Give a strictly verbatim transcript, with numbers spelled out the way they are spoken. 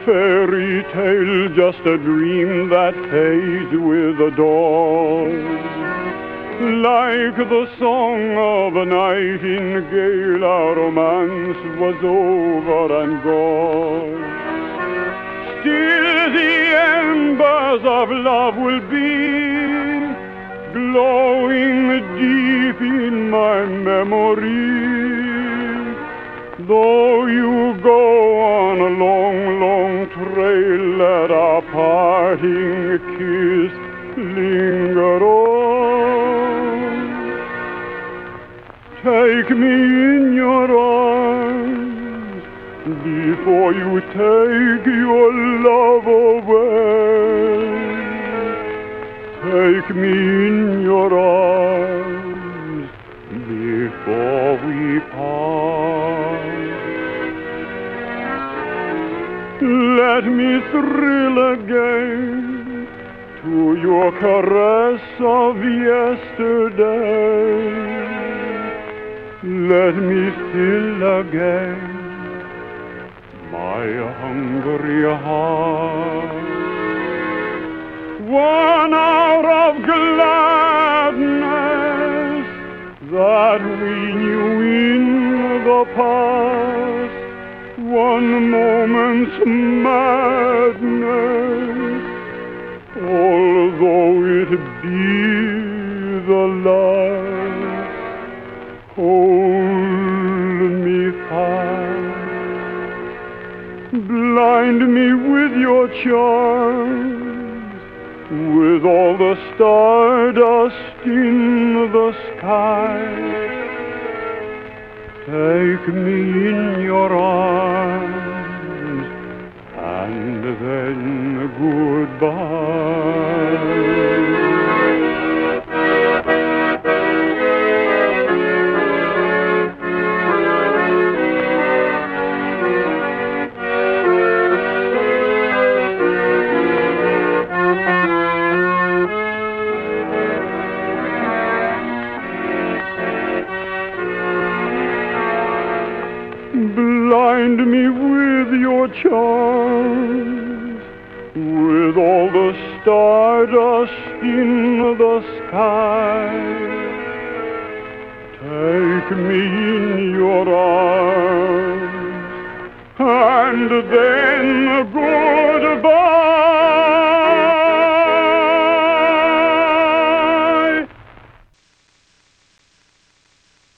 fairy tale, just a dream that fades with the dawn. Like the song of a nightingale, our romance was over and gone. Still the embers of love will be glowing deep in my memory. Though you go on a long, long trail, let our parting kiss linger on. Take me in your arms before you take your love away. Take me in your arms before we part. Let me thrill again to your caress of yesterday. Let me still again my hungry heart. One hour of gladness that we knew in the past, one moment's madness, although it be the last. Hold me fast, blind me with your charms, with all the stardust in the sky. Take me in your arms, and then goodbye. Blind me with your charms, with all the stardust in the sky. Take me in your arms, and then